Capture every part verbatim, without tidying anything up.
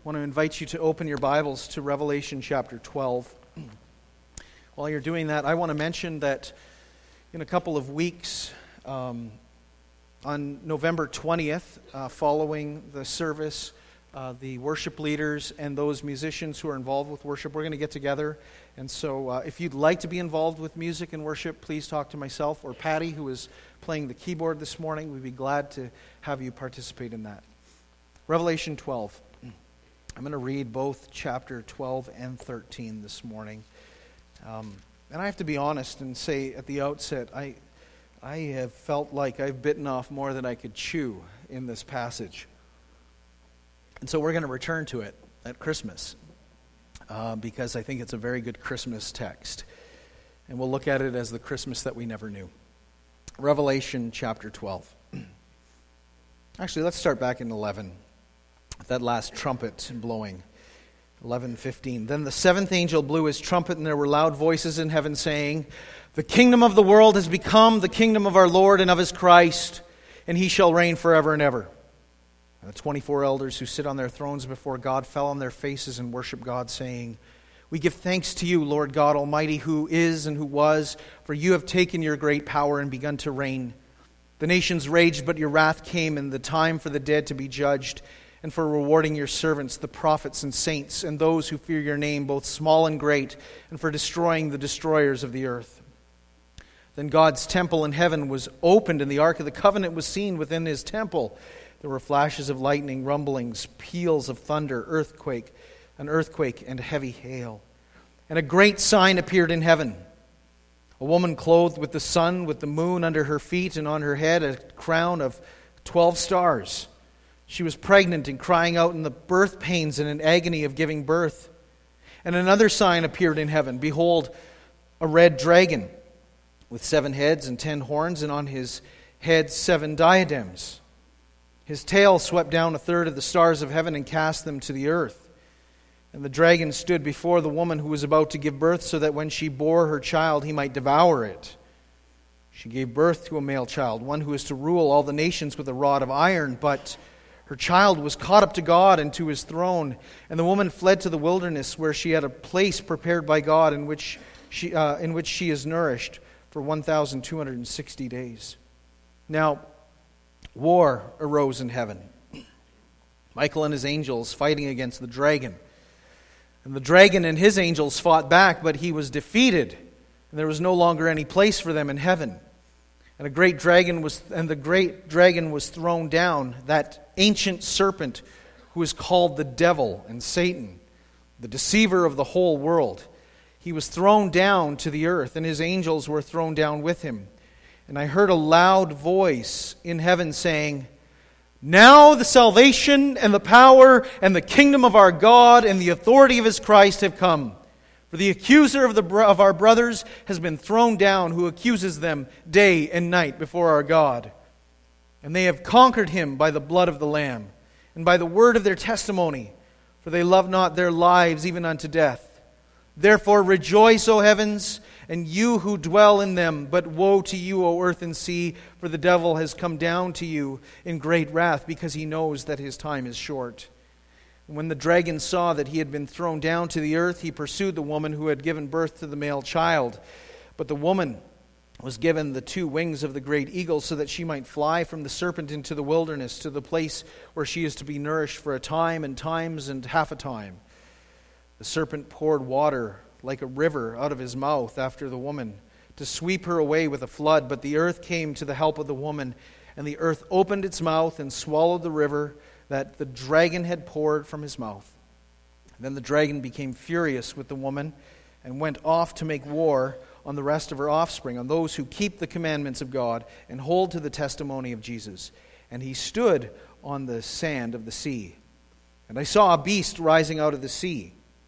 want to invite you to open your Bibles to Revelation chapter twelve. While you're doing that, I want to mention that in a couple of weeks, um, on November twentieth, uh, following the service, uh, the worship leaders and those musicians who are involved with worship, we're going to get together. And so uh, if you'd like to be involved with music and worship, please talk to myself or Patty, who is playing the keyboard this morning. We'd be glad to have you participate in that. Revelation twelve. I'm going to read both chapter twelve and thirteen this morning. Um, and I have to be honest and say at the outset, I I have felt like I've bitten off more than I could chew in this passage. And so we're going to return to it at Christmas uh, because I think it's a very good Christmas text. And we'll look at it as the Christmas that we never knew. Revelation chapter twelve. Actually, let's start back in eleven. That last trumpet blowing. eleven fifteen. Then the seventh angel blew his trumpet, and there were loud voices in heaven saying, "The kingdom of the world has become the kingdom of our Lord and of his Christ, and he shall reign forever and ever." And the twenty-four elders who sit on their thrones before God fell on their faces and worshiped God, saying, "We give thanks to you, Lord God Almighty, who is and who was, for you have taken your great power and begun to reign. The nations raged, but your wrath came, and the time for the dead to be judged, and for rewarding your servants, the prophets and saints, and those who fear your name, both small and great, and for destroying the destroyers of the earth." Then God's temple in heaven was opened, and the Ark of the Covenant was seen within his temple. There were flashes of lightning, rumblings, peals of thunder, earthquake, an earthquake, and heavy hail. And a great sign appeared in heaven. A woman clothed with the sun, with the moon under her feet, and on her head a crown of twelve stars. She was pregnant and crying out in the birth pains and in agony of giving birth. And another sign appeared in heaven. Behold, a red dragon with seven heads and ten horns, and on his head seven diadems. His tail swept down a third of the stars of heaven and cast them to the earth. And the dragon stood before the woman who was about to give birth, so that when she bore her child, he might devour it. She gave birth to a male child, one who is to rule all the nations with a rod of iron, but her child was caught up to God and to his throne, and the woman fled to the wilderness, where she had a place prepared by God in which she uh, in which she is nourished for one thousand two hundred sixty days. Now, war arose in heaven. Michael and his angels fighting against the dragon. And the dragon and his angels fought back, but he was defeated, and there was no longer any place for them in heaven. And a great dragon was, and the great dragon was thrown down, that ancient serpent who is called the devil and Satan, the deceiver of the whole world. He was thrown down to the earth, and his angels were thrown down with him. And I heard a loud voice in heaven saying, "Now the salvation and the power and the kingdom of our God and the authority of his Christ have come. For the accuser of, the, of our brothers has been thrown down, who accuses them day and night before our God. And they have conquered him by the blood of the Lamb, and by the word of their testimony, for they love not their lives even unto death. Therefore rejoice, O heavens, and you who dwell in them. But woe to you, O earth and sea, for the devil has come down to you in great wrath, because he knows that his time is short." When the dragon saw that he had been thrown down to the earth, he pursued the woman who had given birth to the male child. But the woman was given the two wings of the great eagle, so that she might fly from the serpent into the wilderness, to the place where she is to be nourished for a time and times and half a time. The serpent poured water like a river out of his mouth after the woman, to sweep her away with a flood. But the earth came to the help of the woman, and the earth opened its mouth and swallowed the river that the dragon had poured from his mouth. Then the dragon became furious with the woman and went off to make war on the rest of her offspring, on those who keep the commandments of God and hold to the testimony of Jesus. And he stood on the sand of the sea. And I saw a beast rising out of the sea,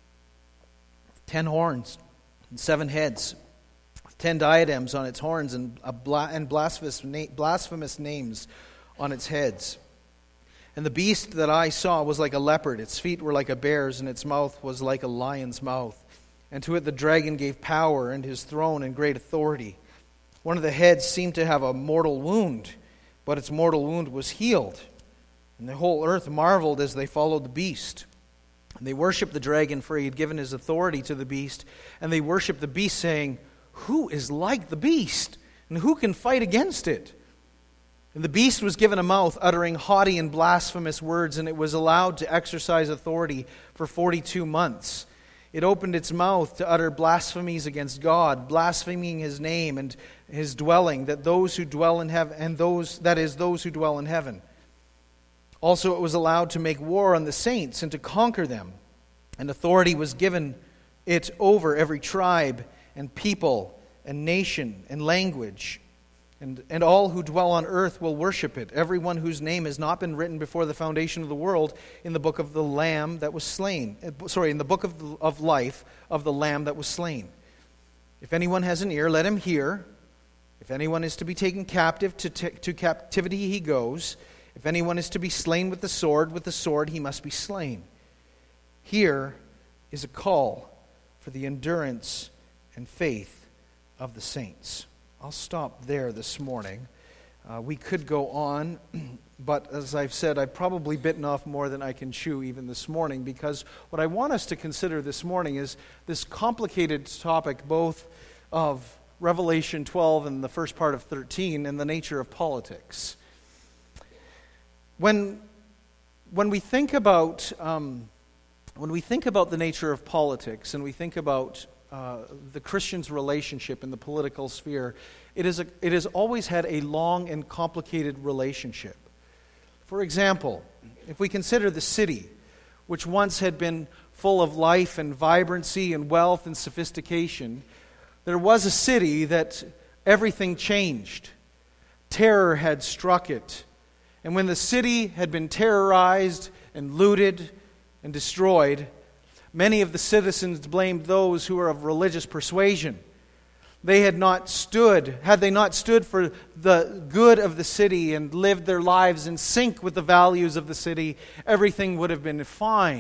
ten horns and seven heads, with ten diadems on its horns, and a bla- and blasphemous, na- blasphemous names on its heads. And the beast that I saw was like a leopard, its feet were like a bear's, and its mouth was like a lion's mouth. And to it the dragon gave power, and his throne and great authority. One of the heads seemed to have a mortal wound, but its mortal wound was healed. And the whole earth marveled as they followed the beast. And they worshiped the dragon, for he had given his authority to the beast. And they worshiped the beast, saying, "Who is like the beast? And who can fight against it?" And the beast was given a mouth, uttering haughty and blasphemous words, and it was allowed to exercise authority for forty-two months. It opened its mouth to utter blasphemies against God, blaspheming his name and his dwelling, that those who dwell in heaven, and those that is those who dwell in heaven. Also it was allowed to make war on the saints and to conquer them. And authority was given it over every tribe and people and nation and language. And, and all who dwell on earth will worship it, everyone whose name has not been written before the foundation of the world in the book of the Lamb that was slain. Sorry, in the book of, of life of the Lamb that was slain. If anyone has an ear, let him hear. If anyone is to be taken captive, to, t- to captivity he goes. If anyone is to be slain with the sword, with the sword he must be slain. Here is a call for the endurance and faith of the saints. I'll stop there this morning. Uh, we could go on, but as I've said, I've probably bitten off more than I can chew even this morning, because what I want us to consider this morning is this complicated topic, both of Revelation twelve and the first part of thirteen, and the nature of politics. When, when we think about um, when we think about the nature of politics, and we think about Uh, the Christian's relationship in the political sphere, it is a, it has always had a long and complicated relationship. For example, if we consider the city, which once had been full of life and vibrancy and wealth and sophistication, there was a city that everything changed. Terror had struck it. And when the city had been terrorized and looted and destroyed, many of the citizens blamed those who were of religious persuasion. They had not stood, had they not stood for the good of the city and lived their lives in sync with the values of the city, everything would have been fine.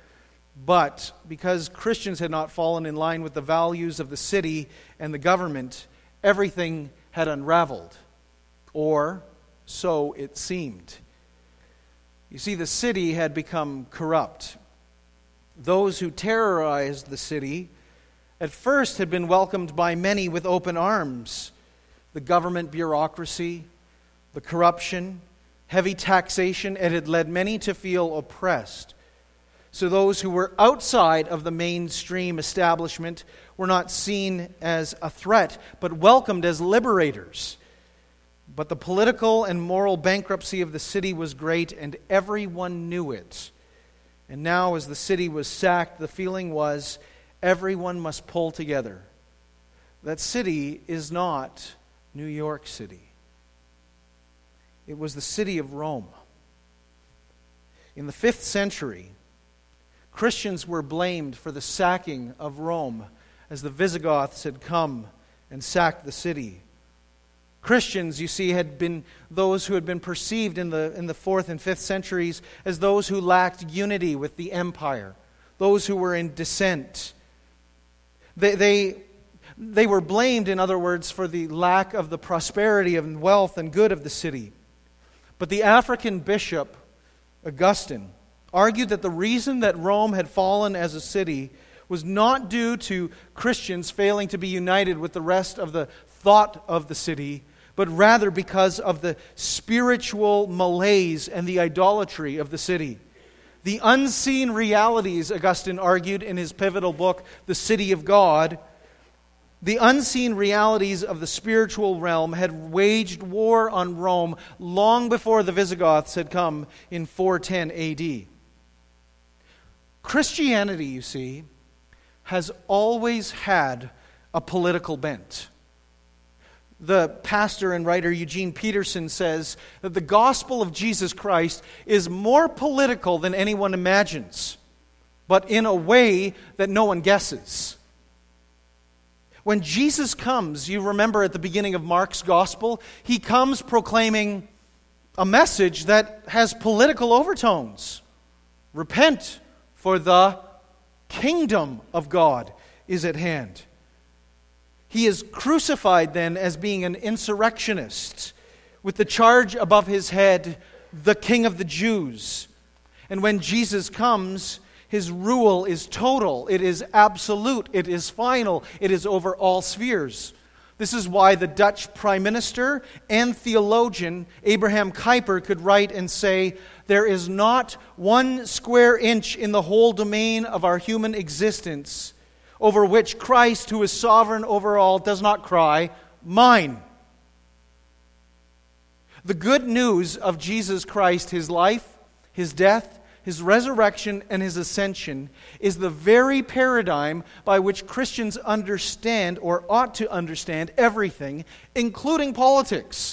But because Christians had not fallen in line with the values of the city and the government, everything had unraveled. Or so it seemed. You see, the city had become corrupt. Those who terrorized the city at first had been welcomed by many with open arms. The government bureaucracy, the corruption, heavy taxation, it had led many to feel oppressed. So those who were outside of the mainstream establishment were not seen as a threat, but welcomed as liberators. But the political and moral bankruptcy of the city was great, and everyone knew it. And now, as the city was sacked, the feeling was everyone must pull together. That city is not New York City. It was the city of Rome. In the fifth century, Christians were blamed for the sacking of Rome as the Visigoths had come and sacked the city. Christians, you see, had been those who had been perceived in the in the fourth and fifth centuries as those who lacked unity with the empire, those who were in dissent. They, they, they were blamed, in other words, for the lack of the prosperity and wealth and good of the city. But the African bishop, Augustine, argued that the reason that Rome had fallen as a city was not due to Christians failing to be united with the rest of the thought of the city, but rather because of the spiritual malaise and the idolatry of the city. The unseen realities, Augustine argued in his pivotal book, The City of God, the unseen realities of the spiritual realm had waged war on Rome long before the Visigoths had come in four ten A D. Christianity, you see, has always had a political bent. The pastor and writer Eugene Peterson says that the gospel of Jesus Christ is more political than anyone imagines, but in a way that no one guesses. When Jesus comes, you remember at the beginning of Mark's gospel, he comes proclaiming a message that has political overtones. Repent, for the kingdom of God is at hand. He is crucified then as being an insurrectionist with the charge above his head, the King of the Jews. And when Jesus comes, His rule is total, it is absolute, it is final, it is over all spheres. This is why the Dutch Prime Minister and theologian Abraham Kuyper could write and say, "There is not one square inch in the whole domain of our human existence over which Christ, who is sovereign over all, does not cry, 'Mine.'" The good news of Jesus Christ, His life, His death, His resurrection, and His ascension is the very paradigm by which Christians understand, or ought to understand, everything, including politics.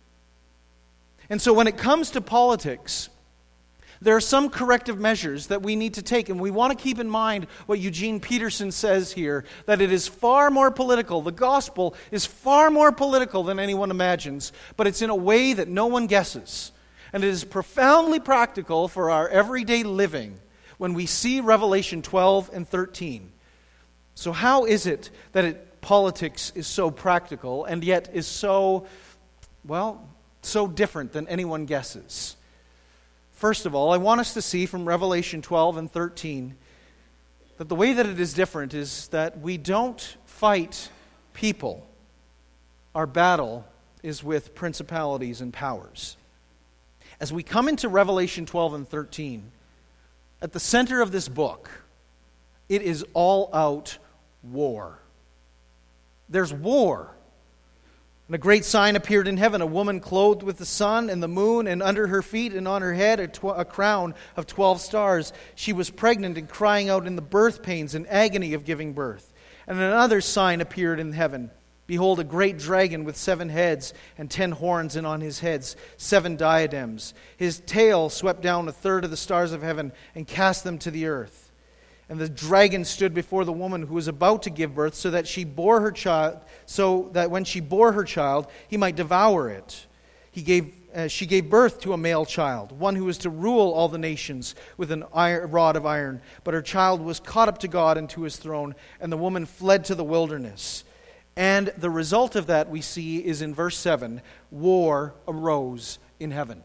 And so when it comes to politics, there are some corrective measures that we need to take, and we want to keep in mind what Eugene Peterson says here, that it is far more political. The gospel is far more political than anyone imagines, but it's in a way that no one guesses. And it is profoundly practical for our everyday living when we see Revelation twelve and thirteen. So how is it that it, politics is so practical and yet is so, well, so different than anyone guesses? First of all, I want us to see from Revelation twelve and thirteen that the way that it is different is that we don't fight people. Our battle is with principalities and powers. As we come into Revelation twelve and thirteen, at the center of this book, it is all out war. There's war. And a great sign appeared in heaven, a woman clothed with the sun and the moon, and under her feet and on her head a, tw- a crown of twelve stars. She was pregnant and crying out in the birth pains and agony of giving birth. And another sign appeared in heaven. Behold, a great dragon with seven heads and ten horns, and on his heads seven diadems. His tail swept down a third of the stars of heaven and cast them to the earth. And the dragon stood before the woman who was about to give birth, so that she bore her child, so that when she bore her child, he might devour it. He gave, uh, she gave birth to a male child, one who was to rule all the nations with an iron, rod of iron. But her child was caught up to God and to His throne, and the woman fled to the wilderness. And the result of that we see is in verse seven, war arose in heaven.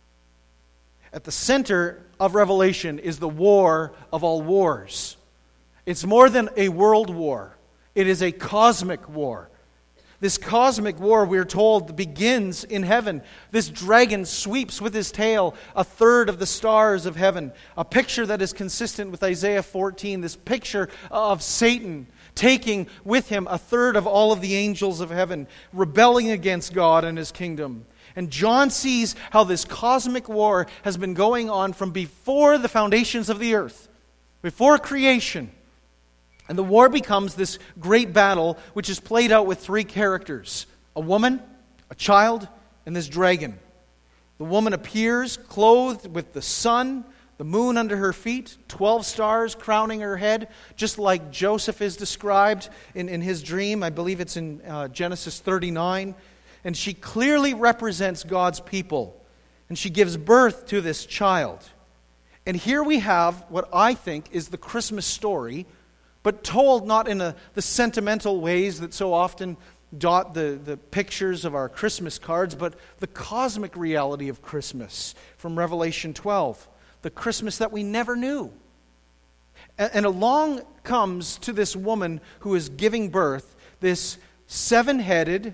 At the center of Revelation is the war of all wars. It's more than a world war. It is a cosmic war. This cosmic war, we're told, begins in heaven. This dragon sweeps with his tail a third of the stars of heaven. A picture that is consistent with Isaiah fourteen, this picture of Satan taking with him a third of all of the angels of heaven, rebelling against God and His kingdom. And John sees how this cosmic war has been going on from before the foundations of the earth, before creation. And the war becomes this great battle, which is played out with three characters: a woman, a child, and this dragon. The woman appears clothed with the sun, the moon under her feet, twelve stars crowning her head, just like Joseph is described in, in his dream. I believe it's in uh, Genesis thirty-nine. And she clearly represents God's people. And she gives birth to this child. And here we have what I think is the Christmas story, but told not in a, the sentimental ways that so often dot the, the pictures of our Christmas cards, but the cosmic reality of Christmas from Revelation twelve. The Christmas that we never knew. And, and along comes to this woman who is giving birth this seven-headed,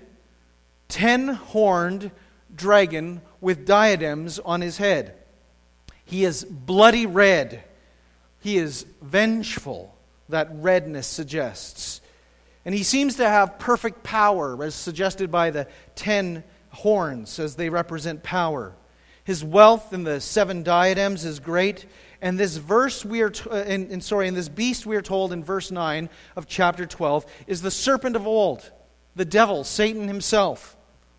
ten-horned dragon with diadems on his head. He is bloody red. He is vengeful, that redness suggests. And he seems to have perfect power, as suggested by the ten horns, as they represent power. His wealth in the seven diadems is great. And this verse we are, t- in, in, sorry, in this beast we are told in verse nine of chapter twelve is the serpent of old, the devil, Satan himself.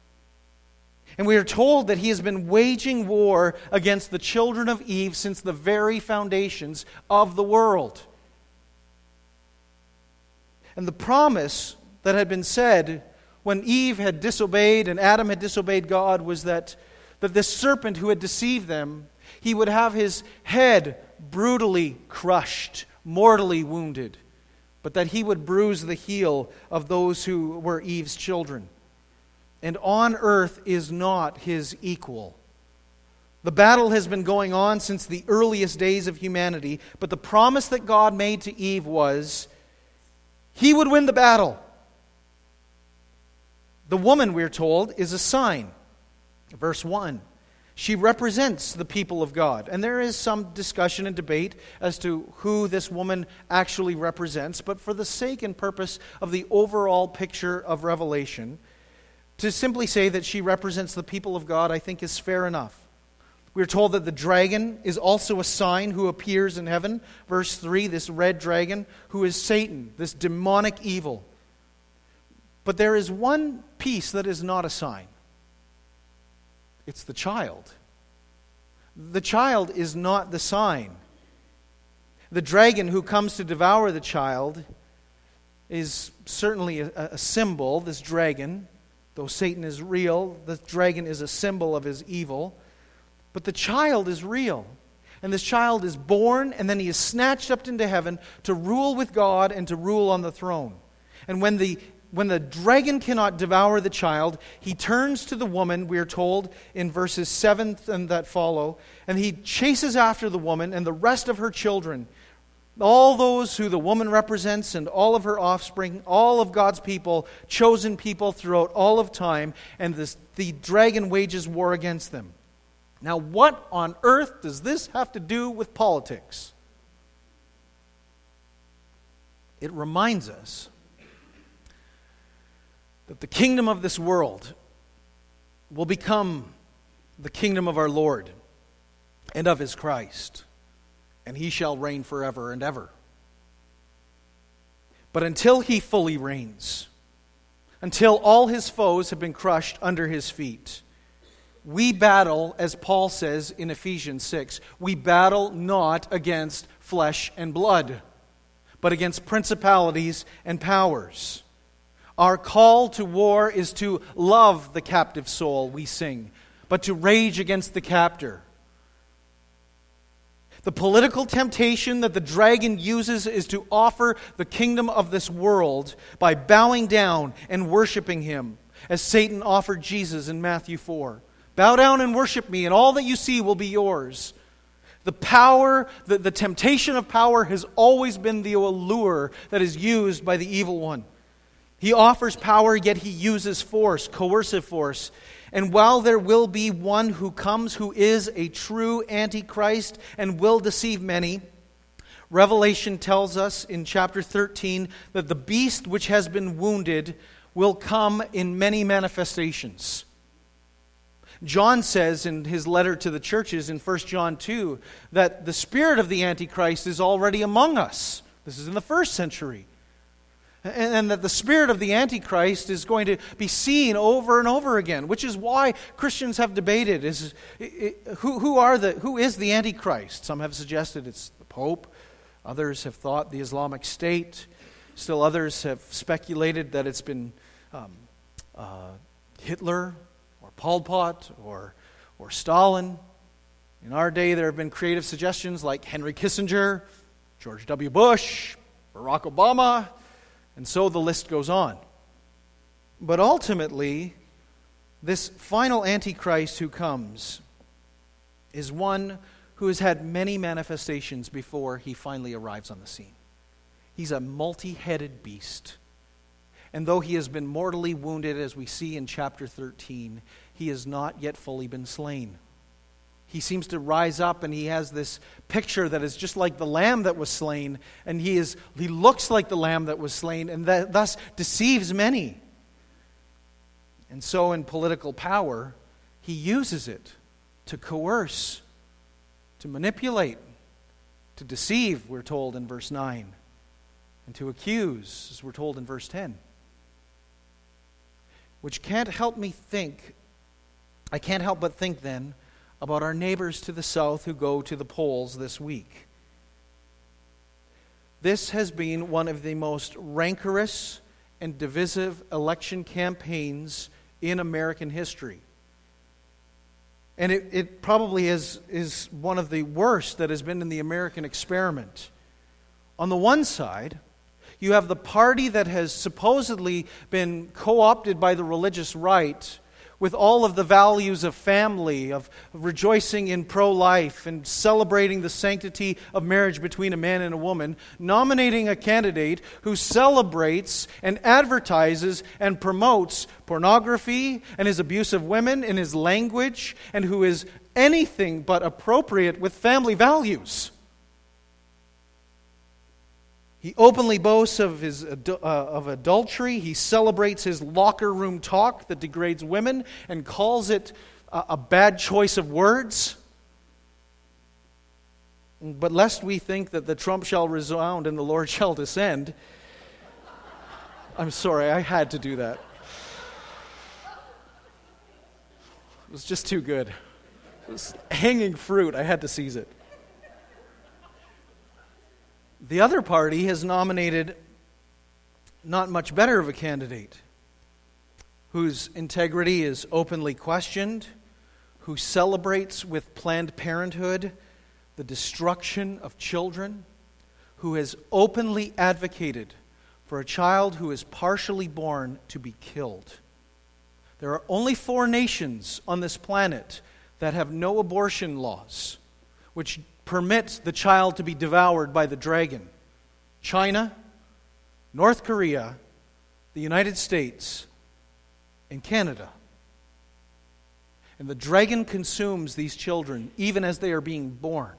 And we are told that he has been waging war against the children of Eve since the very foundations of the world. And the promise that had been said when Eve had disobeyed and Adam had disobeyed God was that, that this serpent who had deceived them, he would have his head brutally crushed, mortally wounded, but that he would bruise the heel of those who were Eve's children. And on earth is not his equal. The battle has been going on since the earliest days of humanity, but the promise that God made to Eve was He would win the battle. The woman, we're told, is a sign. Verse one. She represents the people of God. And there is some discussion and debate as to who this woman actually represents, but for the sake and purpose of the overall picture of Revelation, to simply say that she represents the people of God, I think is fair enough. We're told that the dragon is also a sign who appears in heaven. Verse three, this red dragon, who is Satan, this demonic evil. But there is one piece that is not a sign. It's the child. The child is not the sign. The dragon who comes to devour the child is certainly a, a symbol, this dragon. Though Satan is real, the dragon is a symbol of his evil. But the child is real. And this child is born, and then he is snatched up into heaven to rule with God and to rule on the throne. And when the When the dragon cannot devour the child, he turns to the woman, we are told in verses seven and that follow, and he chases after the woman and the rest of her children, all those who the woman represents and all of her offspring, all of God's people, chosen people throughout all of time, and this, the dragon wages war against them. Now, what on earth does this have to do with politics? It reminds us that the kingdom of this world will become the kingdom of our Lord and of His Christ, and He shall reign forever and ever. But until He fully reigns, until all His foes have been crushed under His feet, we battle, as Paul says in Ephesians six, we battle not against flesh and blood, but against principalities and powers. Our call to war is to love the captive soul, we sing, but to rage against the captor. The political temptation that the dragon uses is to offer the kingdom of this world by bowing down and worshiping him, as Satan offered Jesus in Matthew four. Bow down and worship me, and all that you see will be yours. The power, the, the temptation of power has always been the allure that is used by the evil one. He offers power, yet he uses force, coercive force. And while there will be one who comes who is a true Antichrist and will deceive many, Revelation tells us in chapter thirteen that the beast which has been wounded will come in many manifestations. John says in his letter to the churches in First John two that the spirit of the Antichrist is already among us. This is in the first century. And that the spirit of the Antichrist is going to be seen over and over again, which is why Christians have debated is who who are the who is the Antichrist. Some have suggested it's the Pope. Others have thought the Islamic State. Still others have speculated that it's been um, uh, Hitler or Pol Pot or or Stalin. In our day, there have been creative suggestions like Henry Kissinger, George W. Bush, Barack Obama. And so the list goes on. But ultimately, this final Antichrist who comes is one who has had many manifestations before he finally arrives on the scene. He's a multi-headed beast. And though he has been mortally wounded, as we see in chapter thirteen, he has not yet fully been slain. He seems to rise up, and he has this picture that is just like the lamb that was slain, and he is he looks like the lamb that was slain, and that thus deceives many. And so in political power, he uses it to coerce, to manipulate, to deceive, we're told in verse nine, and to accuse, as we're told in verse ten. Which can't help me think, I can't help but think then, about our neighbors to the south who go to the polls this week. This has been one of the most rancorous and divisive election campaigns in American history. And it, it probably is, is one of the worst that has been in the American experiment. On the one side, you have the party that has supposedly been co-opted by the religious right, with all of the values of family, of rejoicing in pro-life and celebrating the sanctity of marriage between a man and a woman, nominating a candidate who celebrates and advertises and promotes pornography and his abuse of women in his language, and who is anything but appropriate with family values. He openly boasts of his uh, of adultery. He celebrates his locker room talk that degrades women and calls it a, a bad choice of words. But lest we think that the trump shall resound and the Lord shall descend, I'm sorry, I had to do that. It was just too good. It was hanging fruit. I had to seize it. The other party has nominated not much better of a candidate, whose integrity is openly questioned, who celebrates with Planned Parenthood the destruction of children, who has openly advocated for a child who is partially born to be killed. There are only four nations on this planet that have no abortion laws, which permit the child to be devoured by the dragon: China, North Korea, the United States, and Canada. And the dragon consumes these children even as they are being born.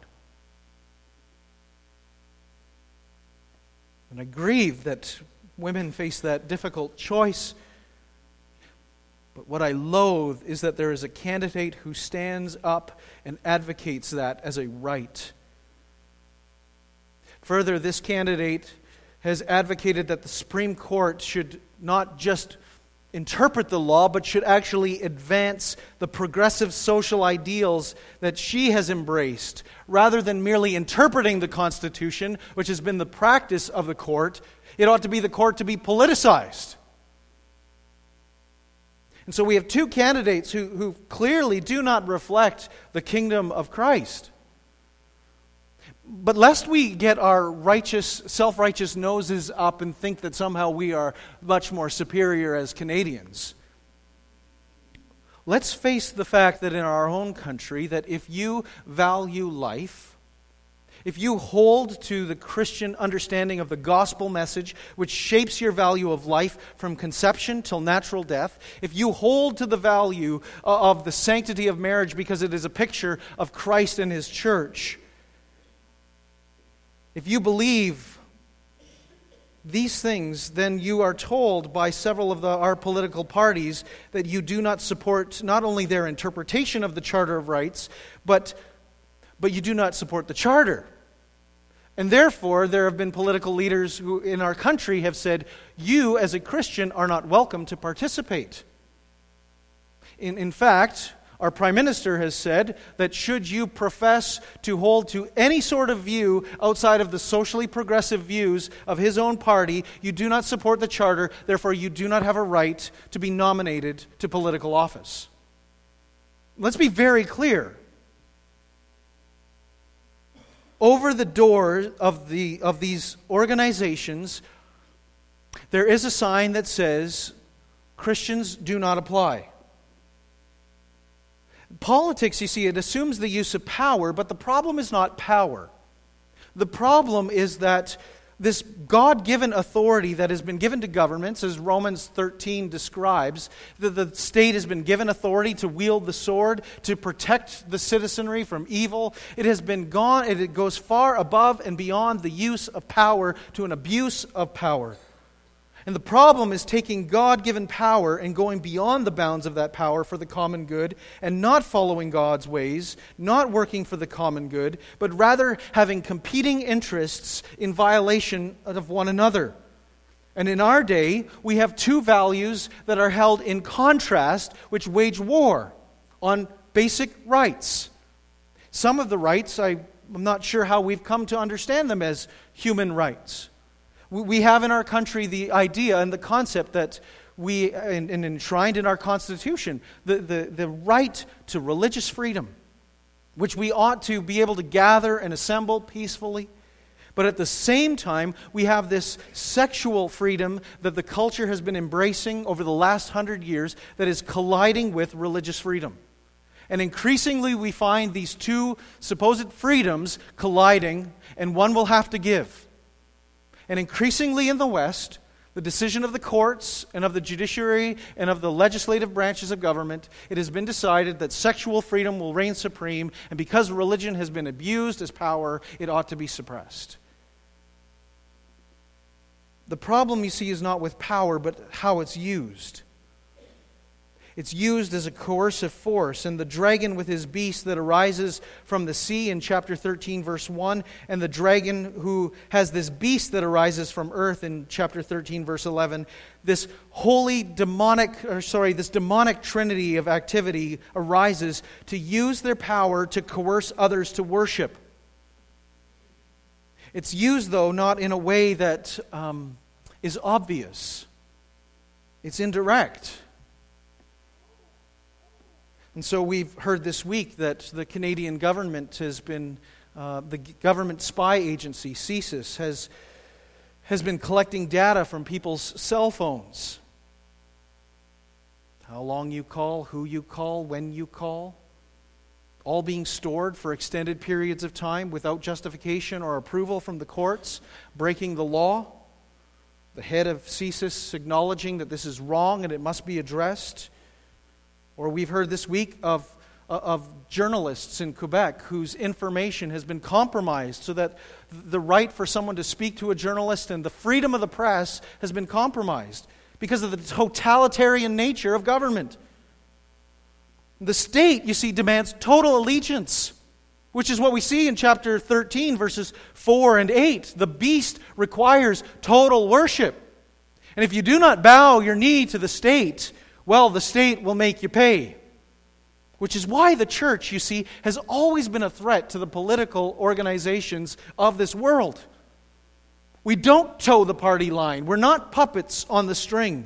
And I grieve that women face that difficult choice. But what I loathe is that there is a candidate who stands up and advocates that as a right. Further, this candidate has advocated that the Supreme Court should not just interpret the law, but should actually advance the progressive social ideals that she has embraced, rather than merely interpreting the Constitution, which has been the practice of the court. It ought to be the court to be politicized. And so we have two candidates who, who clearly do not reflect the kingdom of Christ. But lest we get our righteous, self-righteous noses up and think that somehow we are much more superior as Canadians, let's face the fact that in our own country, that if you value life, if you hold to the Christian understanding of the gospel message, which shapes your value of life from conception till natural death, if you hold to the value of the sanctity of marriage because it is a picture of Christ and His church, if you believe these things, then you are told by several of the, our political parties that you do not support not only their interpretation of the Charter of Rights, but but you do not support the Charter. And therefore, there have been political leaders who in our country have said, you as a Christian are not welcome to participate. In, in fact, our Prime Minister has said that should you profess to hold to any sort of view outside of the socially progressive views of his own party, you do not support the Charter, therefore you do not have a right to be nominated to political office. Let's be very clear. Over the door of the of these organizations, there is a sign that says, Christians do not apply. Politics, you see, it assumes the use of power, but the problem is not power. The problem is that this God-given authority that has been given to governments, as Romans thirteen describes, that the state has been given authority to wield the sword, to protect the citizenry from evil. It has been gone, it goes far above and beyond the use of power to an abuse of power. And the problem is taking God-given power and going beyond the bounds of that power for the common good and not following God's ways, not working for the common good, but rather having competing interests in violation of one another. And in our day, we have two values that are held in contrast, which wage war on basic rights. Some of the rights, I, I'm not sure how we've come to understand them as human rights. We have in our country the idea and the concept that we, and, and enshrined in our Constitution, the, the, the right to religious freedom, which we ought to be able to gather and assemble peacefully, But at the same time, we have this sexual freedom that the culture has been embracing over the last hundred years that is colliding with religious freedom. And increasingly we find these two supposed freedoms colliding, and one will have to give. And increasingly in the West, the decision of the courts and of the judiciary and of the legislative branches of government, it has been decided that sexual freedom will reign supreme, and because religion has been abused as power, it ought to be suppressed. The problem, you see, is not with power, but how it's used. It's used as a coercive force, and the dragon with his beast that arises from the sea in chapter thirteen, verse one, and the dragon who has this beast that arises from earth in chapter thirteen, verse eleven, this holy demonic, or sorry, this demonic trinity of activity arises to use their power to coerce others to worship. It's used, though, not in a way that um, is obvious. It's indirect. And so we've heard this week that the Canadian government has been, uh, the government spy agency, CSIS, has, has been collecting data from people's cell phones. How long you call, who you call, when you call. All being stored for extended periods of time without justification or approval from the courts, breaking the law. The head of CSIS acknowledging that this is wrong and it must be addressed. Or we've heard this week of, of journalists in Quebec whose information has been compromised so that the right for someone to speak to a journalist and the freedom of the press has been compromised because of the totalitarian nature of government. The state, you see, demands total allegiance, which is what we see in chapter thirteen, verses four and eight. The beast requires total worship. And if you do not bow your knee to the state, well, the state will make you pay. Which is why the church, you see, has always been a threat to the political organizations of this world. We don't toe the party line. We're not puppets on the string.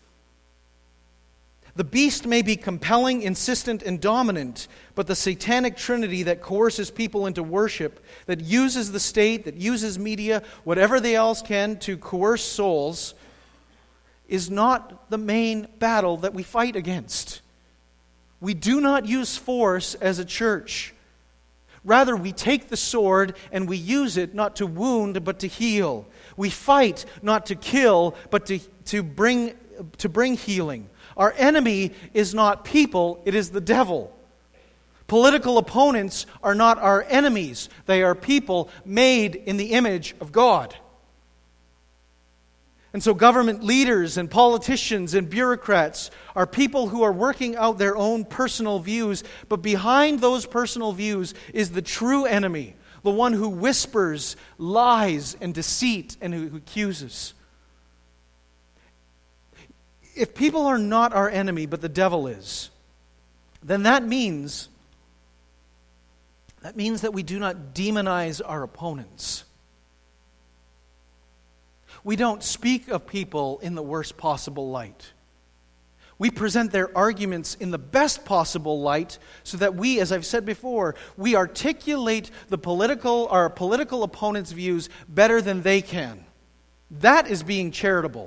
The beast may be compelling, insistent, and dominant, but the satanic trinity that coerces people into worship, that uses the state, that uses media, whatever they else can to coerce souls, is not the main battle that we fight against. We do not use force as a church. Rather, we take the sword and we use it not to wound but to heal. We fight not to kill but to, to, bring, to bring healing. Our enemy is not people, it is the devil. Political opponents are not our enemies. They are people made in the image of God. And so government leaders and politicians and bureaucrats are people who are working out their own personal views, but behind those personal views is the true enemy, the one who whispers lies and deceit and who accuses. If people are not our enemy, but the devil is, then that means that means that we do not demonize our opponents. We don't speak of people in the worst possible light. We present their arguments in the best possible light so that we, as I've said before, we articulate the political, our political opponents' views better than they can. That is being charitable.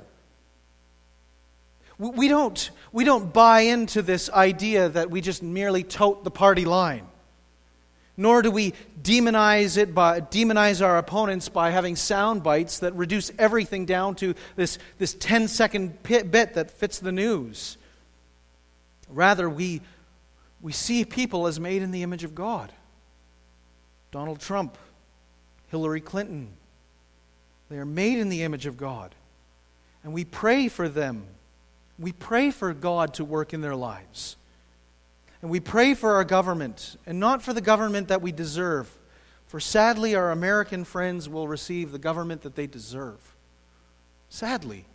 We don't, we don't buy into this idea that we just merely tote the party line. Nor do we demonize it by demonize our opponents by having sound bites that reduce everything down to this, this ten-second bit that fits the news. Rather, we, we see people as made in the image of God. Donald Trump, Hillary Clinton, they are made in the image of God. And we pray for them. We pray for God to work in their lives. And we pray for our government, and not for the government that we deserve. For sadly, our American friends will receive the government that they deserve. Sadly.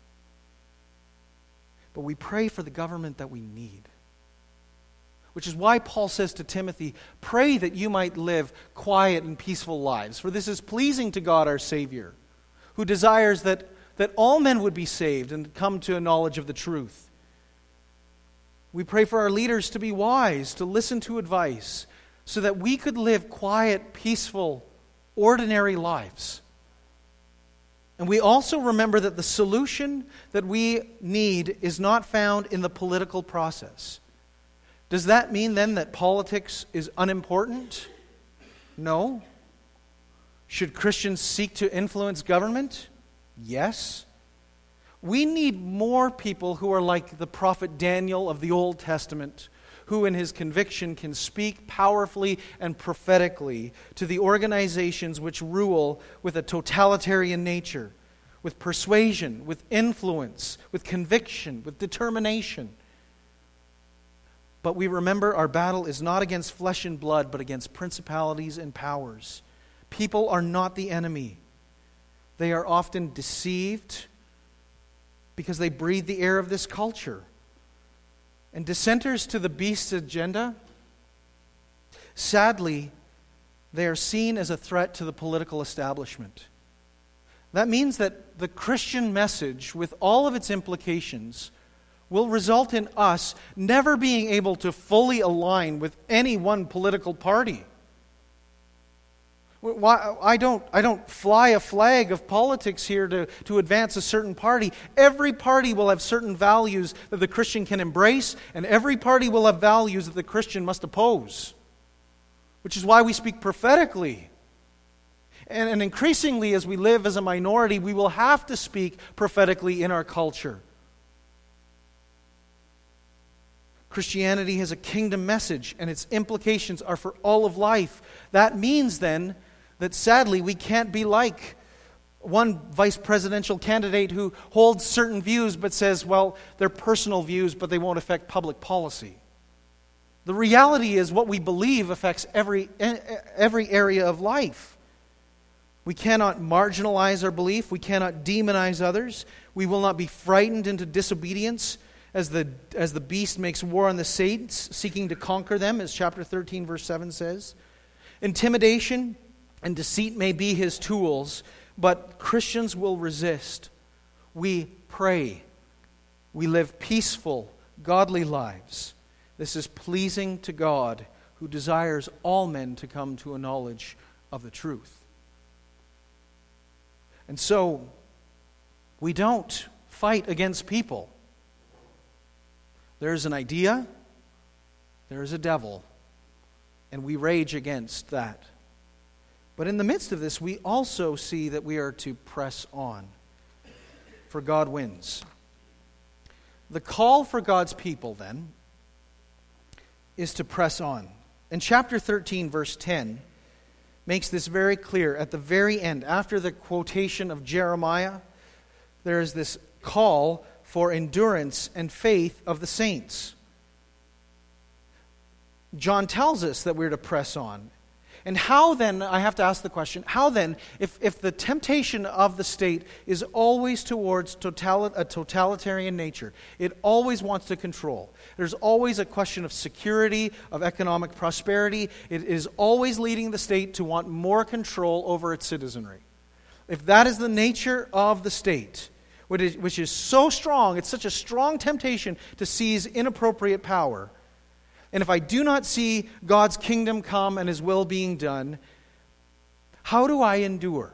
But we pray for the government that we need. Which is why Paul says to Timothy, pray that you might live quiet and peaceful lives, for this is pleasing to God our Savior, who desires that, that all men would be saved and come to a knowledge of the truth. We pray for our leaders to be wise, to listen to advice, so that we could live quiet, peaceful, ordinary lives. And we also remember that the solution that we need is not found in the political process. Does that mean then that politics is unimportant? No. Should Christians seek to influence government? Yes. We need more people who are like the prophet Daniel of the Old Testament, who in his conviction can speak powerfully and prophetically to the organizations which rule with a totalitarian nature, with persuasion, with influence, with conviction, with determination. But we remember our battle is not against flesh and blood, but against principalities and powers. People are not the enemy. They are often deceived because they breathe the air of this culture. And dissenters to the beast's agenda, sadly, they are seen as a threat to the political establishment. That means that the Christian message, with all of its implications, will result in us never being able to fully align with any one political party. Why, I don't, I don't fly a flag of politics here to, to advance a certain party. Every party will have certain values that the Christian can embrace, and every party will have values that the Christian must oppose. Which is why we speak prophetically. And, and increasingly, as we live as a minority, we will have to speak prophetically in our culture. Christianity has a kingdom message, and its implications are for all of life. That means then that sadly we can't be like one vice presidential candidate who holds certain views but says, well, they're personal views, but they won't affect public policy. The reality is what we believe affects every, every area of life. We cannot marginalize our belief. We cannot demonize others. We will not be frightened into disobedience as the, as the beast makes war on the saints, seeking to conquer them, as chapter thirteen, verse seven says. Intimidation and deceit may be his tools, but Christians will resist. We pray. We live peaceful, godly lives. This is pleasing to God, who desires all men to come to a knowledge of the truth. And so, we don't fight against people. There's an idea, there's a devil, and we rage against that. But in the midst of this, we also see that we are to press on, for God wins. The call for God's people, then, is to press on. And chapter thirteen, verse ten, makes this very clear. At the very end, after the quotation of Jeremiah, there is this call for endurance and faith of the saints. John tells us that we're to press on. And how then, I have to ask the question, how then, if, if the temptation of the state is always towards totali- a totalitarian nature, it always wants to control. There's always a question of security, of economic prosperity. It is always leading the state to want more control over its citizenry. If that is the nature of the state, which is, which is so strong, it's such a strong temptation to seize inappropriate power. And if I do not see God's kingdom come and His will being done, how do I endure?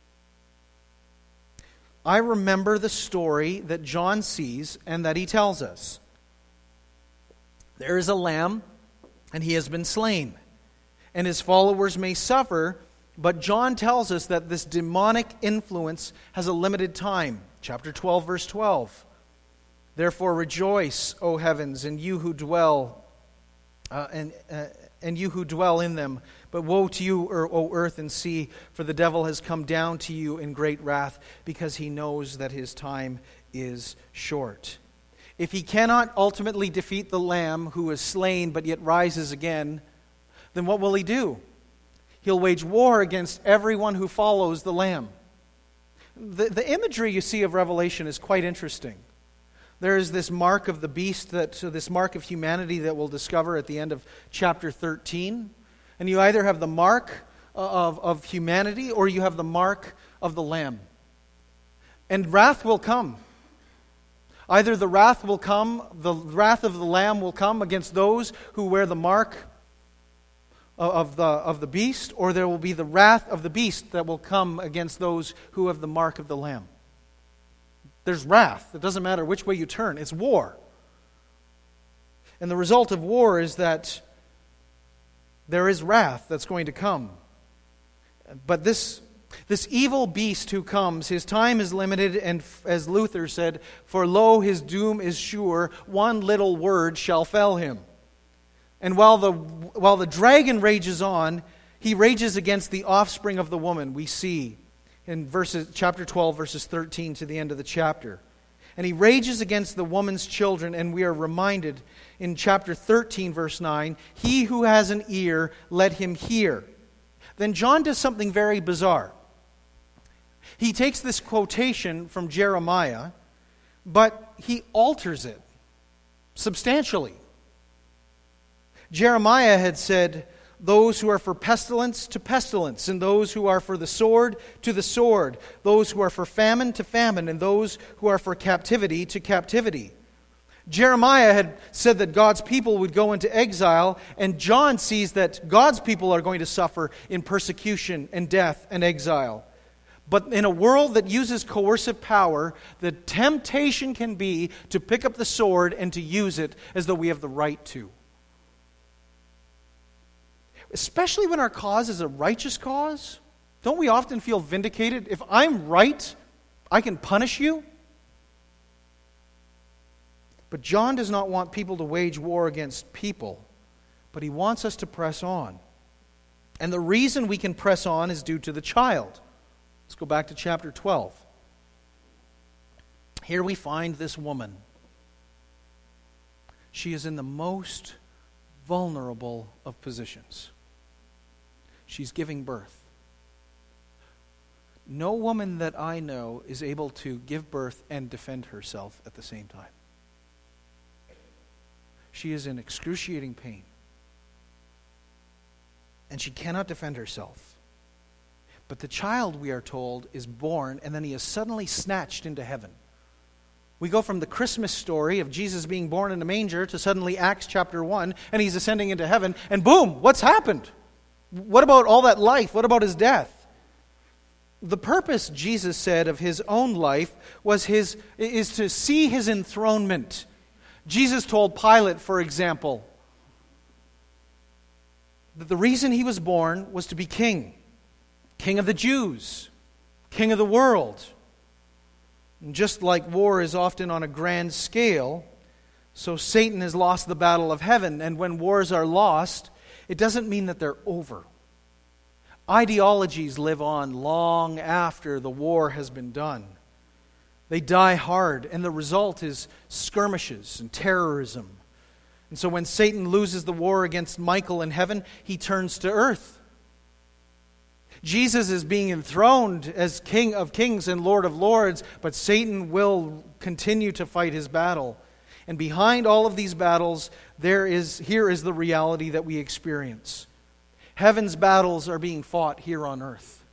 I remember the story that John sees and that he tells us. There is a lamb, and he has been slain, and his followers may suffer, but John tells us that this demonic influence has a limited time. Chapter twelve, verse twelve. Therefore rejoice, O heavens, and you who dwell Uh, and uh, and you who dwell in them. But woe to you, O earth and sea, for the devil has come down to you in great wrath, because he knows that his time is short. If he cannot ultimately defeat the Lamb who is slain but yet rises again, then what will he do? He'll wage war against everyone who follows the Lamb. The, the imagery you see of Revelation is quite interesting. There is this mark of the beast, that so this mark of humanity that we'll discover at the end of chapter thirteen. And you either have the mark of, of humanity or you have the mark of the Lamb. And wrath will come. Either the wrath will come, the wrath of the Lamb will come against those who wear the mark, of the, of the beast, or there will be the wrath of the beast that will come against those who have the mark of the Lamb. There's wrath. It doesn't matter which way you turn. It's war. And the result of war is that there is wrath that's going to come. But this, this evil beast who comes, his time is limited, and as Luther said, "For lo, his doom is sure, one little word shall fell him." And while the, while the dragon rages on, he rages against the offspring of the woman, we see in verses, chapter twelve, verses thirteen to the end of the chapter. And he rages against the woman's children, and we are reminded in chapter thirteen, verse nine, "He who has an ear, let him hear." Then John does something very bizarre. He takes this quotation from Jeremiah, but he alters it substantially. Jeremiah had said, "Those who are for pestilence, to pestilence, and those who are for the sword, to the sword, those who are for famine, to famine, and those who are for captivity, to captivity." Jeremiah had said that God's people would go into exile, and John sees that God's people are going to suffer in persecution and death and exile. But in a world that uses coercive power, the temptation can be to pick up the sword and to use it as though we have the right to. Especially when our cause is a righteous cause. Don't we often feel vindicated? If I'm right, I can punish you. But John does not want people to wage war against people, but he wants us to press on. And the reason we can press on is due to the child. Let's go back to chapter twelve. Here we find this woman. She is in the most vulnerable of positions. She's giving birth. No woman that I know is able to give birth and defend herself at the same time. She is in excruciating pain. And she cannot defend herself. But the child, we are told, is born, and then he is suddenly snatched into heaven. We go from the Christmas story of Jesus being born in a manger to suddenly Acts chapter one, and he's ascending into heaven, and boom, what's happened? What about all that life? What about his death? The purpose, Jesus said, of his own life was his is to see his enthronement. Jesus told Pilate, for example, that the reason he was born was to be king. King of the Jews. King of the world. And just like war is often on a grand scale, so Satan has lost the battle of heaven. And when wars are lost, it doesn't mean that they're over. Ideologies live on long after the war has been done. They die hard, and the result is skirmishes and terrorism. And so when Satan loses the war against Michael in heaven, he turns to earth. Jesus is being enthroned as King of Kings and Lord of Lords, but Satan will continue to fight his battle. And behind all of these battles, there is here is the reality that we experience. Heaven's battles are being fought here on earth.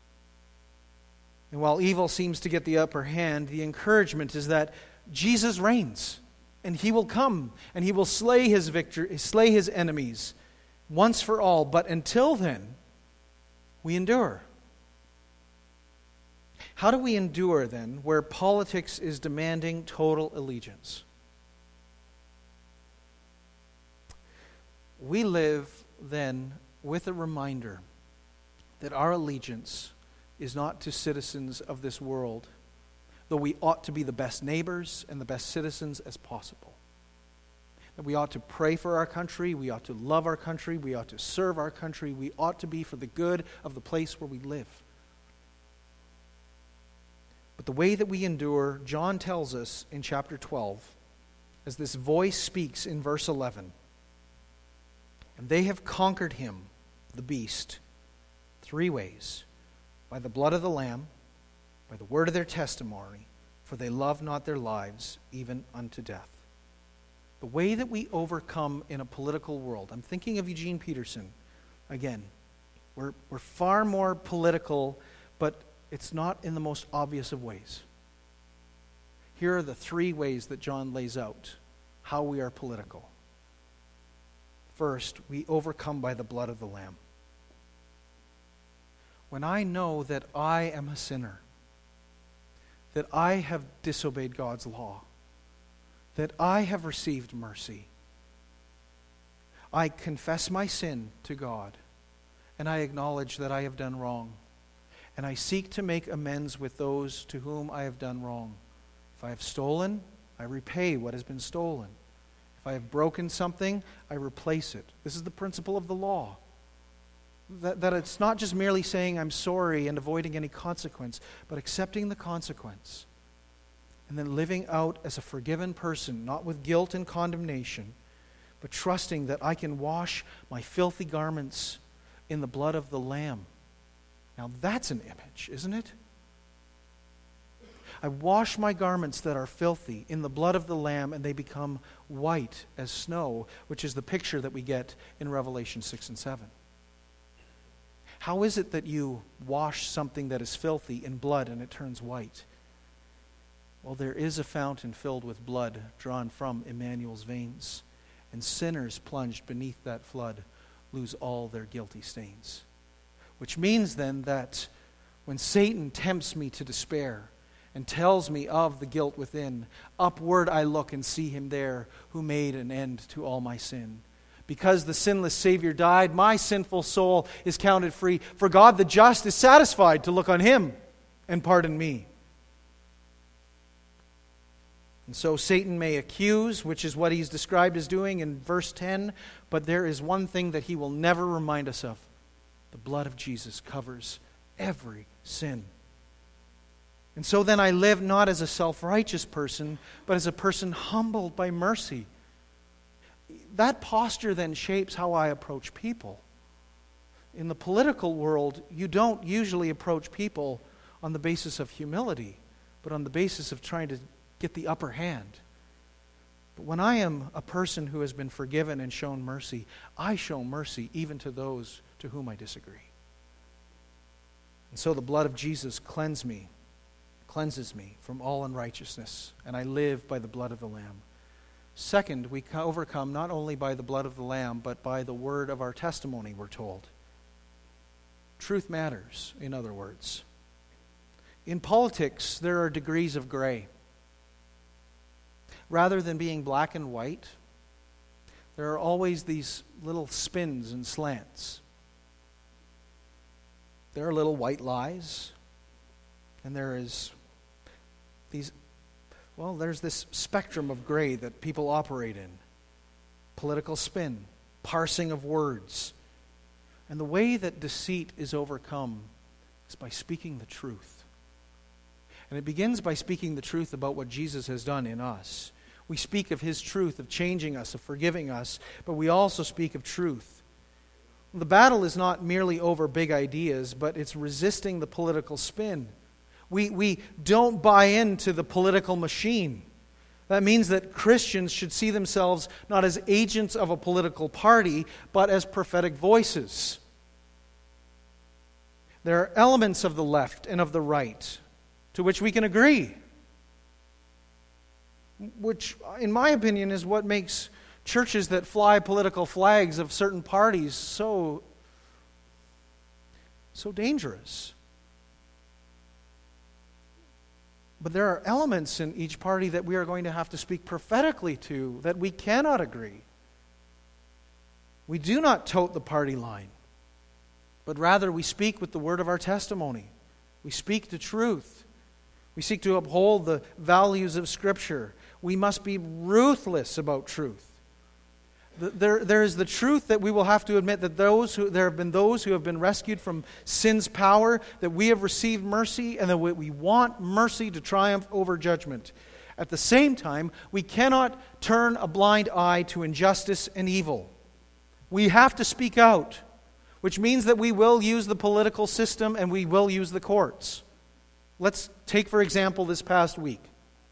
And while evil seems to get the upper hand, the encouragement is that Jesus reigns, and he will come, and he will slay his victor, slay his enemies once for all. But until then, we endure. How do we endure then where politics is demanding total allegiance? We live then with a reminder that our allegiance is not to citizens of this world, though we ought to be the best neighbors and the best citizens as possible. That we ought to pray for our country, we ought to love our country, we ought to serve our country, we ought to be for the good of the place where we live. But the way that we endure, John tells us in chapter twelve, as this voice speaks in verse eleven, and they have conquered him, the beast, three ways: by the blood of the Lamb, by the word of their testimony, for they love not their lives even unto death. The way that we overcome in a political world, I'm thinking of Eugene Peterson again. We're, we're far more political, but it's not in the most obvious of ways. Here are the three ways that John lays out how we are political. First, we overcome by the blood of the Lamb. When I know that I am a sinner, that I have disobeyed God's law, that I have received mercy, I confess my sin to God, and I acknowledge that I have done wrong, and I seek to make amends with those to whom I have done wrong. If I have stolen, I repay what has been stolen. If I have broken something, I replace it. This is the principle of the law. That, that it's not just merely saying I'm sorry and avoiding any consequence, but accepting the consequence. And then living out as a forgiven person, not with guilt and condemnation, but trusting that I can wash my filthy garments in the blood of the Lamb. Now that's an image, isn't it? I wash my garments that are filthy in the blood of the Lamb, and they become white as snow, which is the picture that we get in Revelation six and seven. How is it that you wash something that is filthy in blood and it turns white? Well, there is a fountain filled with blood drawn from Emmanuel's veins, and sinners plunged beneath that flood lose all their guilty stains. Which means then that when Satan tempts me to despair and tells me of the guilt within, upward I look and see him there who made an end to all my sin. Because the sinless Savior died, my sinful soul is counted free. For God the just is satisfied to look on him and pardon me. And so Satan may accuse, which is what he's described as doing in verse ten, but there is one thing that he will never remind us of. The blood of Jesus covers every sin. And so then I live not as a self-righteous person, but as a person humbled by mercy. That posture then shapes how I approach people. In the political world, you don't usually approach people on the basis of humility, but on the basis of trying to get the upper hand. But when I am a person who has been forgiven and shown mercy, I show mercy even to those to whom I disagree. And so the blood of Jesus cleanses me, cleanses me from all unrighteousness, and I live by the blood of the Lamb. Second, we overcome not only by the blood of the Lamb, but by the word of our testimony, we're told. Truth matters, in other words. In politics, there are degrees of gray. Rather than being black and white, there are always these little spins and slants. There are little white lies, and there is these, well, there's this spectrum of gray that people operate in. Political spin, parsing of words. And the way that deceit is overcome is by speaking the truth. And it begins by speaking the truth about what Jesus has done in us. We speak of his truth, of changing us, of forgiving us, but we also speak of truth. The battle is not merely over big ideas, but it's resisting the political spin. We, we don't buy into the political machine. That means that Christians should see themselves not as agents of a political party, but as prophetic voices. There are elements of the left and of the right to which we can agree, which, in my opinion, is what makes churches that fly political flags of certain parties so, so dangerous. But there are elements in each party that we are going to have to speak prophetically to, that we cannot agree. We do not tote the party line, but rather we speak with the word of our testimony. We speak the truth. We seek to uphold the values of Scripture. We must be ruthless about truth. There, there is the truth that we will have to admit that those who, there have been those who have been rescued from sin's power, that we have received mercy, and that we want mercy to triumph over judgment. At the same time, we cannot turn a blind eye to injustice and evil. We have to speak out, which means that we will use the political system and we will use the courts. Let's take, for example, this past week.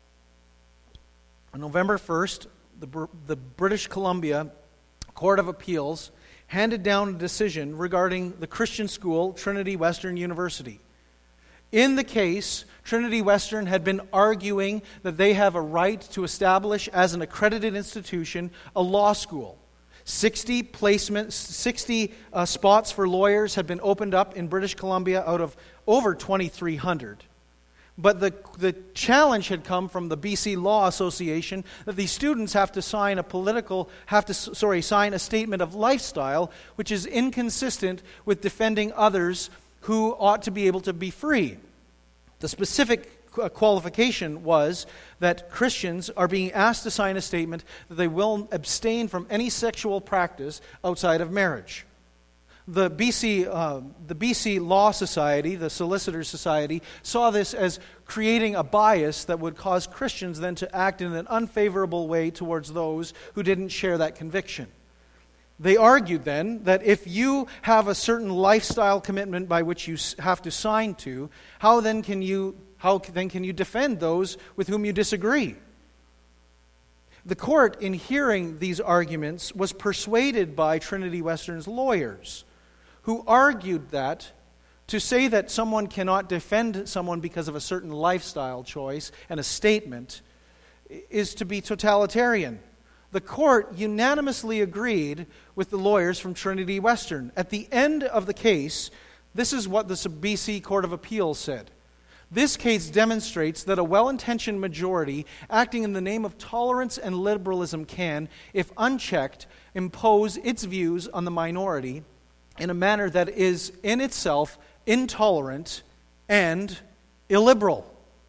On November first, the, the British Columbia Court of Appeals handed down a decision regarding the Christian school, Trinity Western University. In the case, Trinity Western had been arguing that they have a right to establish as an accredited institution a law school, sixty placements, sixty uh, spots for lawyers had been opened up in British Columbia out of over twenty-three hundred. But the, the challenge had come from the B C Law Association that these students have to sign a political, have to, sorry, sign a statement of lifestyle, which is inconsistent with defending others who ought to be able to be free. The specific qualification was that Christians are being asked to sign a statement that they will abstain from any sexual practice outside of marriage. The B C, uh, the B C Law Society, the Solicitors Society, saw this as creating a bias that would cause Christians then to act in an unfavorable way towards those who didn't share that conviction. They argued then that if you have a certain lifestyle commitment by which you have to sign to, how then can you how then can you defend those with whom you disagree? The court, in hearing these arguments, was persuaded by Trinity Western's lawyers, who argued that to say that someone cannot defend someone because of a certain lifestyle choice and a statement is to be totalitarian. The court unanimously agreed with the lawyers from Trinity Western. At the end of the case, this is what the B C Court of Appeals said. This case demonstrates that a well-intentioned majority acting in the name of tolerance and liberalism can, if unchecked, impose its views on the minority in a manner that is in itself intolerant and illiberal.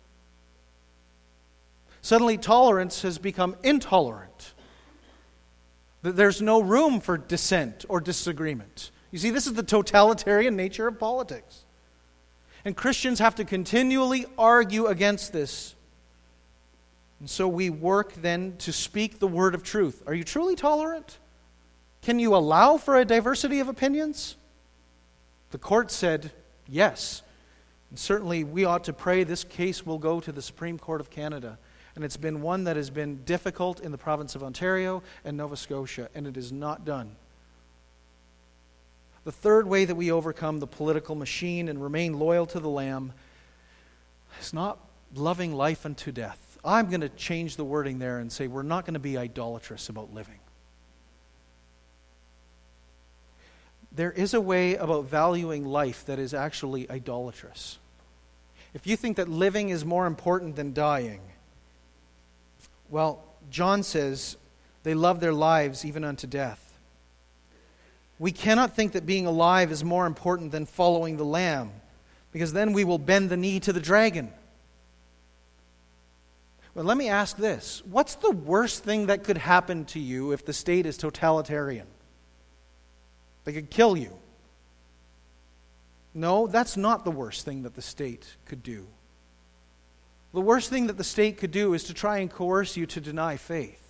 Suddenly, tolerance has become intolerant. There's no room for dissent or disagreement. You see, this is the totalitarian nature of politics. And Christians have to continually argue against this. And so we work then to speak the word of truth. Are you truly tolerant? Can you allow for a diversity of opinions? The court said yes. And certainly we ought to pray this case will go to the Supreme Court of Canada. And it's been one that has been difficult in the province of Ontario and Nova Scotia, and it is not done. The third way that we overcome the political machine and remain loyal to the Lamb is not loving life unto death. I'm going to change the wording there and say we're not going to be idolatrous about living. There is a way about valuing life that is actually idolatrous. If you think that living is more important than dying, well, John says they love their lives even unto death. We cannot think that being alive is more important than following the Lamb, because then we will bend the knee to the dragon. Well, let me ask this. What's the worst thing that could happen to you if the state is totalitarian? They could kill you. No, that's not the worst thing that the state could do. The worst thing that the state could do is to try and coerce you to deny faith.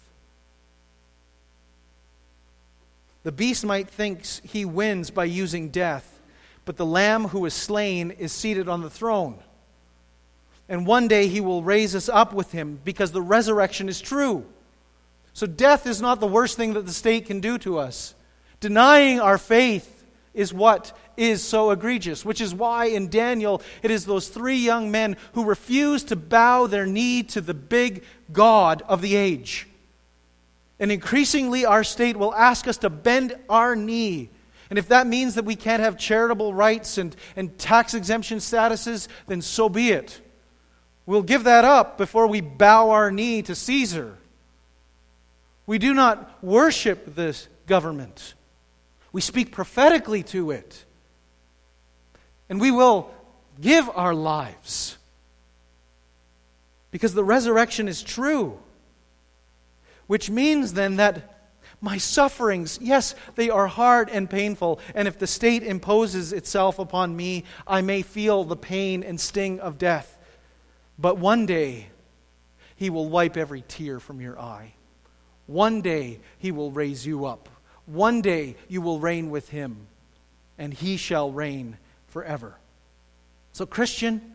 The beast might think he wins by using death, but the Lamb who is slain is seated on the throne. And one day he will raise us up with him because the resurrection is true. So death is not the worst thing that the state can do to us. Denying our faith is what is so egregious, which is why in Daniel it is those three young men who refuse to bow their knee to the big God of the age. And increasingly our state will ask us to bend our knee. And if that means that we can't have charitable rights and, and tax exemption statuses, then so be it. We'll give that up before we bow our knee to Caesar. We do not worship this government. We speak prophetically to it. And we will give our lives. Because the resurrection is true. Which means then that my sufferings, yes, they are hard and painful. And if the state imposes itself upon me, I may feel the pain and sting of death. But one day, He will wipe every tear from your eye. One day, He will raise you up. One day, you will reign with Him. And He shall reign forever. So, Christian,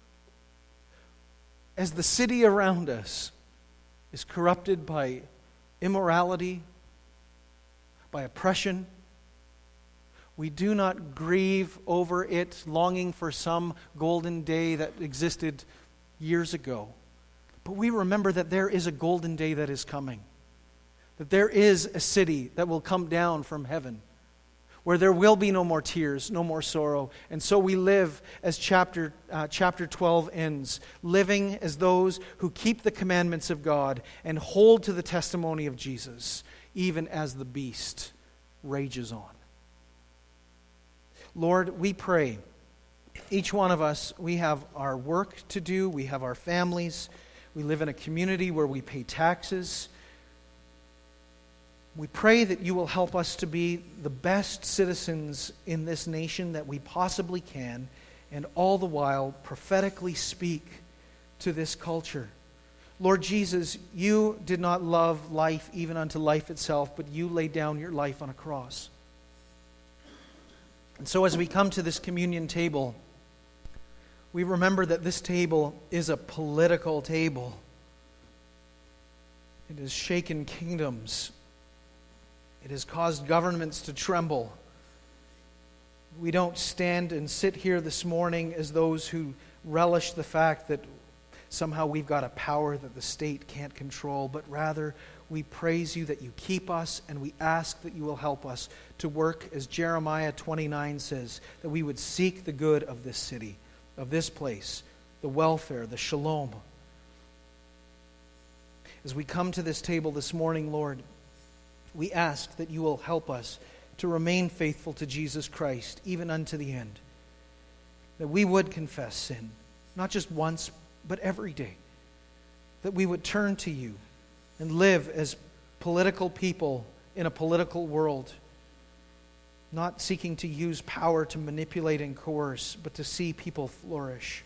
as the city around us is corrupted by immorality, by oppression, we do not grieve over it, longing for some golden day that existed years ago. But we remember that there is a golden day that is coming. that there is a city that will come down from heaven, where there will be no more tears, no more sorrow. And so we live as chapter, uh, chapter twelve ends, living as those who keep the commandments of God and hold to the testimony of Jesus, even as the beast rages on. Lord, we pray, each one of us, we have our work to do, we have our families, we live in a community where we pay taxes. We pray that you will help us to be the best citizens in this nation that we possibly can, and all the while prophetically speak to this culture. Lord Jesus, you did not love life even unto life itself, but you laid down your life on a cross. And so as we come to this communion table, we remember that this table is a political table. It has shaken kingdoms. It has caused governments to tremble. We don't stand and sit here this morning as those who relish the fact that somehow we've got a power that the state can't control, but rather we praise you that you keep us, and we ask that you will help us to work, as Jeremiah twenty-nine says, that we would seek the good of this city, of this place, the welfare, the shalom. As we come to this table this morning, Lord, we ask that you will help us to remain faithful to Jesus Christ, even unto the end. That we would confess sin, not just once, but every day. That we would turn to you and live as political people in a political world, not seeking to use power to manipulate and coerce, but to see people flourish.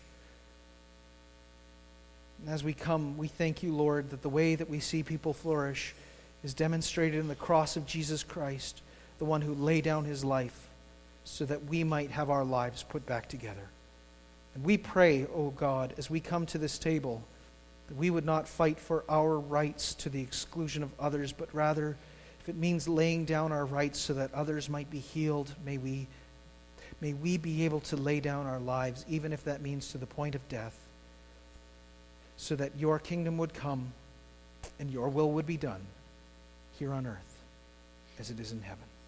And as we come, we thank you, Lord, that the way that we see people flourish is demonstrated in the cross of Jesus Christ, the one who laid down his life so that we might have our lives put back together. And we pray, O God, as we come to this table, that we would not fight for our rights to the exclusion of others, but rather, if it means laying down our rights so that others might be healed, may we, may we be able to lay down our lives, even if that means to the point of death, so that your kingdom would come and your will would be done here on earth as it is in heaven.